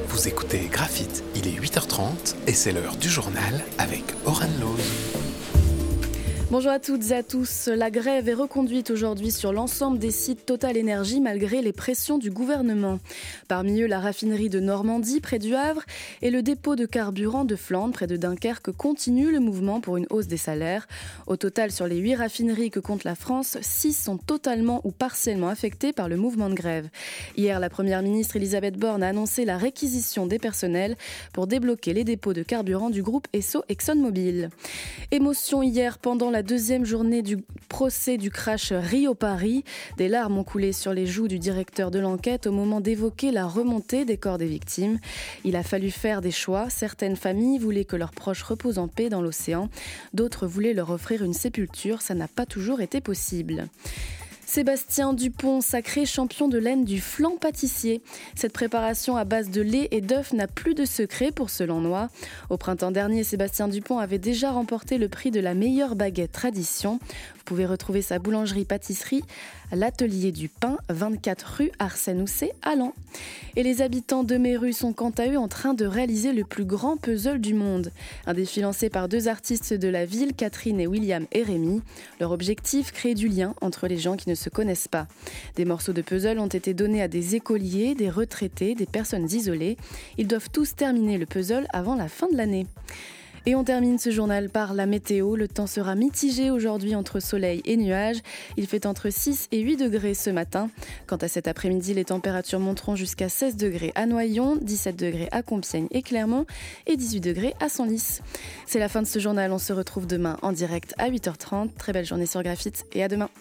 Vous écoutez Graphite, il est 8h30 et c'est l'heure du journal avec Oran Lose. Bonjour à toutes et à tous. La grève est reconduite aujourd'hui sur l'ensemble des sites Total Énergie malgré les pressions du gouvernement. Parmi eux, la raffinerie de Normandie près du Havre et le dépôt de carburant de Flandre près de Dunkerque continue le mouvement pour une hausse des salaires. Au total, sur les 8 raffineries que compte la France, 6 sont totalement ou partiellement affectées par le mouvement de grève. Hier, la première ministre Elisabeth Borne a annoncé la réquisition des personnels pour débloquer les dépôts de carburant du groupe Esso ExxonMobil. Émotion hier pendant la deuxième journée du procès du crash Rio-Paris. Des larmes ont coulé sur les joues du directeur de l'enquête au moment d'évoquer la remontée des corps des victimes. Il a fallu faire des choix. Certaines familles voulaient que leurs proches reposent en paix dans l'océan. D'autres voulaient leur offrir une sépulture. Ça n'a pas toujours été possible. Sébastien Dupont, sacré champion de laine du flan pâtissier. Cette préparation à base de lait et d'œufs n'a plus de secret pour ce Lannois. Au printemps dernier, Sébastien Dupont avait déjà remporté le prix de la meilleure baguette tradition. Vous pouvez retrouver sa boulangerie-pâtisserie à l'Atelier du Pain, 24 rue Arsène Housset à Laon. Et les habitants de Méru sont quant à eux en train de réaliser le plus grand puzzle du monde. Un défi lancé par 2 artistes de la ville, Catherine et William et Rémi. Leur objectif, créer du lien entre les gens qui ne se connaissent pas. Des morceaux de puzzle ont été donnés à des écoliers, des retraités, des personnes isolées. Ils doivent tous terminer le puzzle avant la fin de l'année. Et on termine ce journal par la météo. Le temps sera mitigé aujourd'hui entre soleil et nuages. Il fait entre 6 et 8 degrés ce matin. Quant à cet après-midi, les températures monteront jusqu'à 16 degrés à Noyon, 17 degrés à Compiègne et Clermont et 18 degrés à Senlis. C'est la fin de ce journal. On se retrouve demain en direct à 8h30. Très belle journée sur Graphite et à demain.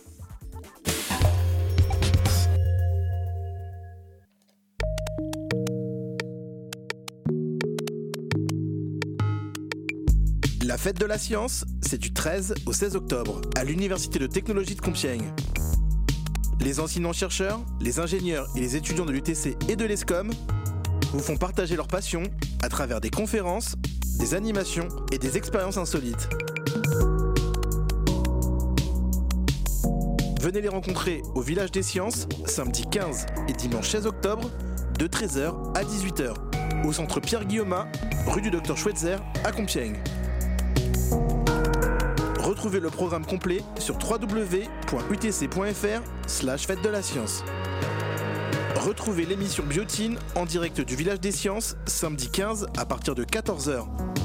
La fête de la science, c'est du 13 au 16 octobre à l'Université de technologie de Compiègne. Les enseignants-chercheurs, les ingénieurs et les étudiants de l'UTC et de l'ESCOM vous font partager leur passion à travers des conférences, des animations et des expériences insolites. Venez les rencontrer au Village des Sciences, samedi 15 et dimanche 16 octobre, de 13h à 18h, au centre Pierre-Guillaumat, rue du Docteur Schweitzer à Compiègne. Retrouvez le programme complet sur www.utc.fr/fête de la science. Retrouvez l'émission Biotine en direct du Village des Sciences, samedi 15 à partir de 14h.